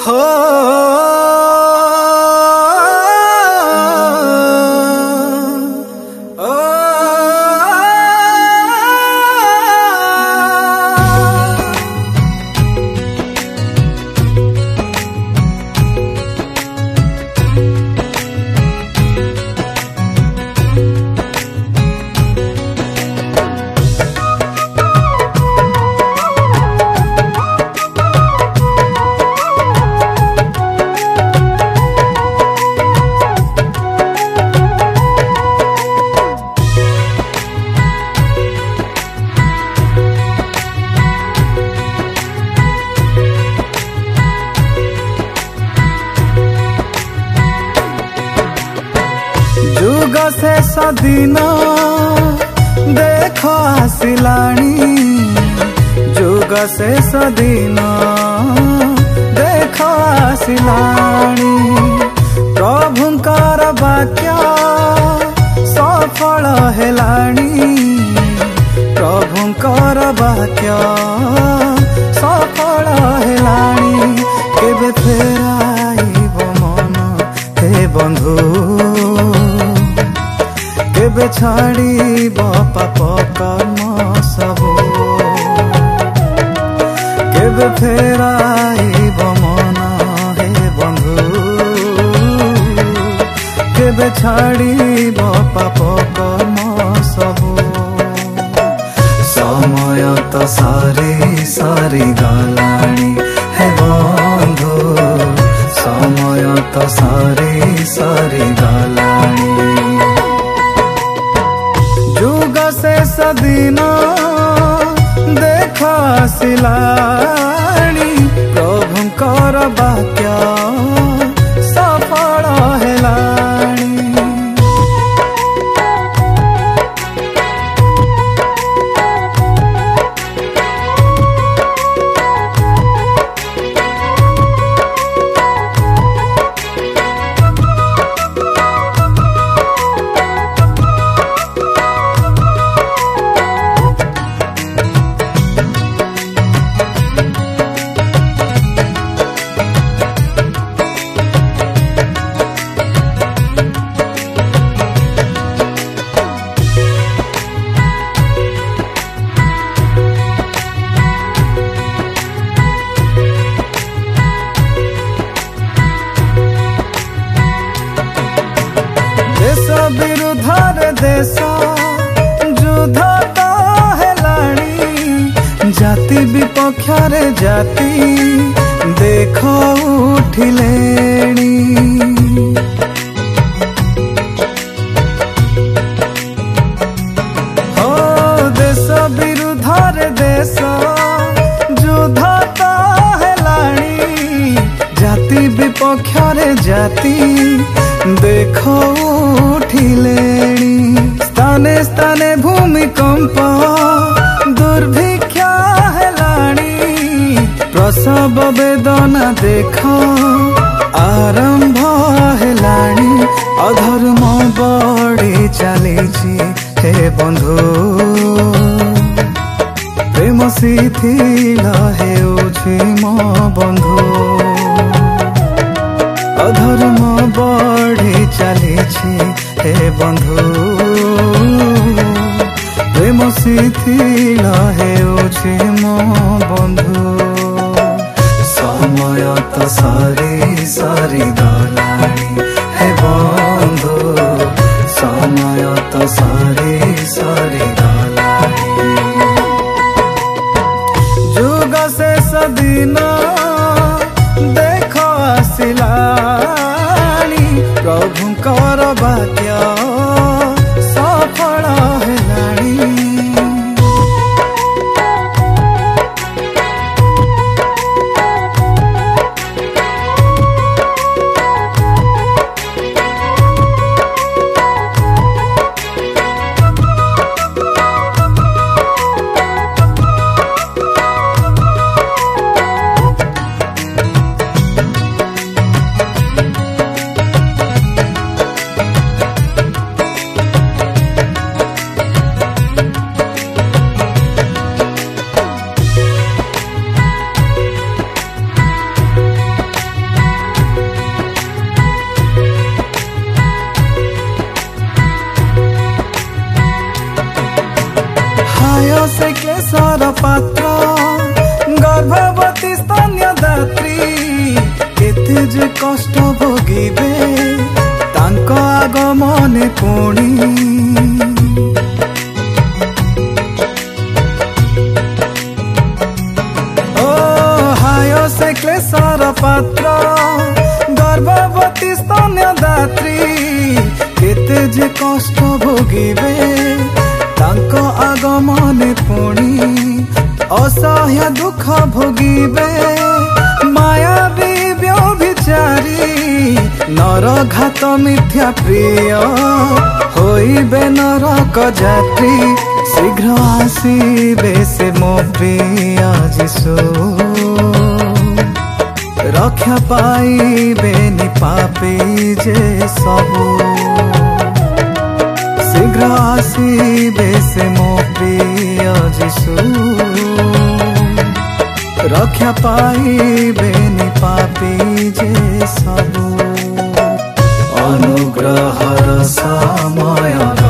हो जुग शेष दिन देख आसिलाणी जुग शेष दिन देख आसिलाणी प्रभुंकर वाक्य सफल हेलाणी प्रभुंकर वाक्य सफल हेलाणी केबे फेराइब मन हे बंधु केबे छाड़ीब पाप कर्म सबु केबे फेराइब मन हे बंधु केबे छाड़ीब पाप कर्म सबु समय तो सारी सारी गलाणी हे बंधु समय तो सारी सारी गलाणी जुग शेष दिन देख आसिलाणी प्रभुंकर वाक्य सफल हेलाणी विरुद्धर देश युद्ध तो हेलाणी जाति विपक्षरे जाति देख उठिलेणी हो देश विरुद्धर देश युद्ध तो हेलाणी जाति विपक्षरे जाति देख उठिलेणी स्थाने स्थाने भूमिकंप दुर्भिक्ष हेलाणी प्रसव वेदना देख आरंभ हेलाणी अधर्म बढ़ी चलीछि हे बंधु प्रेम शिथिल हेउछि मो बंधु अधर्म बढ़ी चलीछि हे बंधु प्रेम शिथिल हेउछि मो बंधु समय तो सारी सारी गलाणी हे बंधु समय तो सारी सारी गलाणी जुग शेष दिन देख आसिलाणी प्रभुंकर वाक्य सफल हेलाणी पात्र गर्भवती स्तन्य दात्री केते जे कष्ट भोगिबे तांको आगमने पुणी ओ हाय से क्लेशर पात्र गर्भवती स्तन्य दात्री केते जे कष्ट भोगिबे तांको आगमने पुणी असह्य दुख भोगिबे मायावी व्यभिचारी नरघात मिथ्या प्रिय होइबे नरक जात्री शीघ्र आसीबे से मो प्रिय जीशु रक्षा पाइबे नि पापी जे सबु शीघ्र आसीबे से मो प्रिय जीशु रक्षा पाइबे नि पापी जे सबु अनुग्रहर समय